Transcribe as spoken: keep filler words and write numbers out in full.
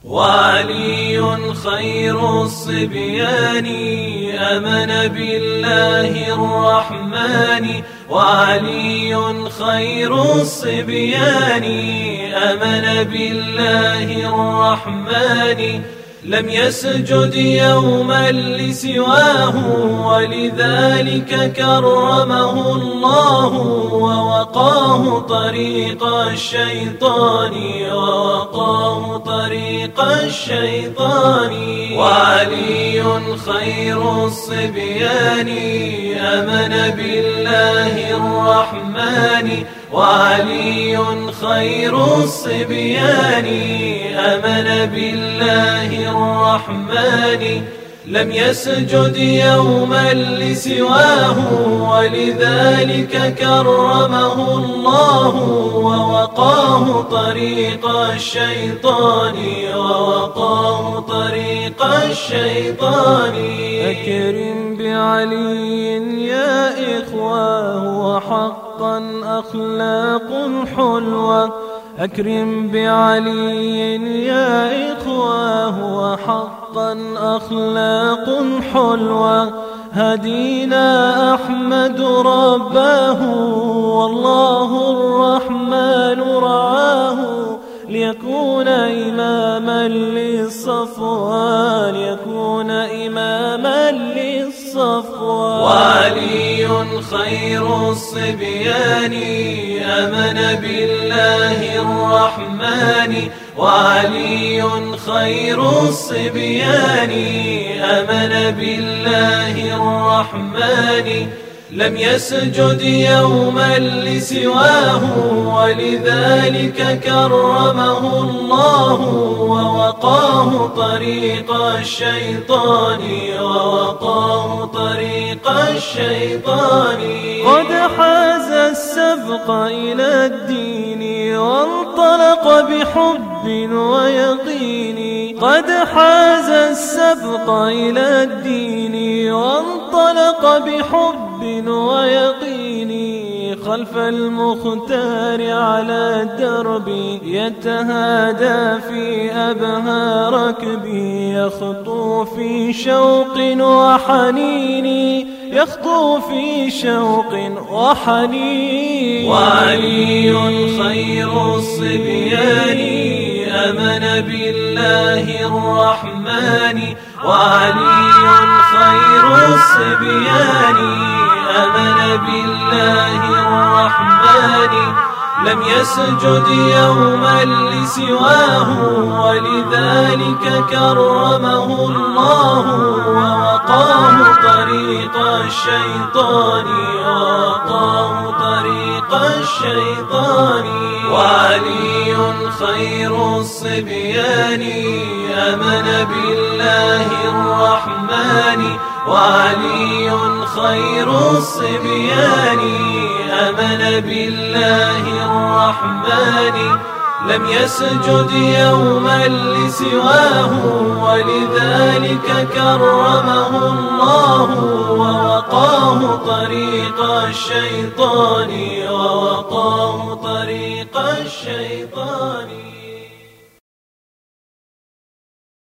وعلي خير الصبيان آمن بالله الرحمن. وعلي خير الصبيان آمن بالله الرحمن. لم يسجد يوما لسواه ولذلك كرمه الله ووقاه طريق الشيطان ووقاه طريق الشيطان. وعلي خير الصبيان آمن بالله الرحمن. وعلي خير الصبيان آمن بالله الرحمن. لم يسجد يوما لسواه ولذلك كرمه الله ووقاه طريق الشيطان ووقاه طريق الشيطان. أكرم بعلي يا إخوة وحقا أخلاق حلوة. أكرم بعلي يا إخوة وحقا أخلاق حلوة. هدينا أحمد رباه والله الرحمن رعاه ليكون إماما للصفوان ليكون إماما للصفوان. وعلي خير الصبيان آمن بالله الرحمن. وعلي خير الصبيان آمن بالله الرحمن. لم يسجد يوما لسواه ولذلك كرمه الله ووقاه طريق الشيطان ووقاه طريق الشيطان. قد حاز السبق إلى الدين وانطلق بحب ويقين. قد حاز السبق إلى الدين وانطلق بحب ويقين. خلف المختار على الدرب يتهادى في أبهى ركبي. يخطو في شوق وحنين يخطو في شوق وحنين. وعلي خير الصبيان آمن بالله الرحمن. وعلي خير الصبيان آمن بالله الرحمن. لم يسجد يوما لسواه ولذلك كرمه الله ووقاه طريق الشيطان ووقاه طريق الشيطان. وعلي خير الصبيان آمن بالله الرحمن. وعلي خير الصبيان آمن بالله الرحمن. لم يسجد يوما لسواه ولذلك كرمه الله ووقاه طريق الشيطان ووقاه طريق الشيطان.